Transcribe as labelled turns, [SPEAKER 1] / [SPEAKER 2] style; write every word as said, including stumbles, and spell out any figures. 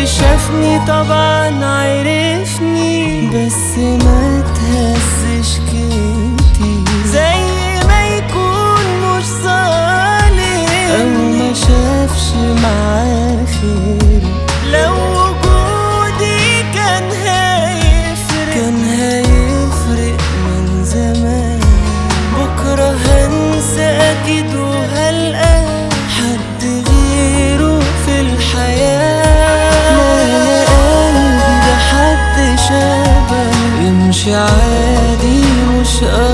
[SPEAKER 1] شافني طبعا عرفني، بس ما تهزش كتير، زي ما يكون مش ظالم او ما شافش معاه خير. لو وجودي كان هيفرق كان هيفرق من زمان. بكرة هنسى اكيد وهلقى حد غيره في الحياة. لا قلبي ده حد شبه يمشي عادي مش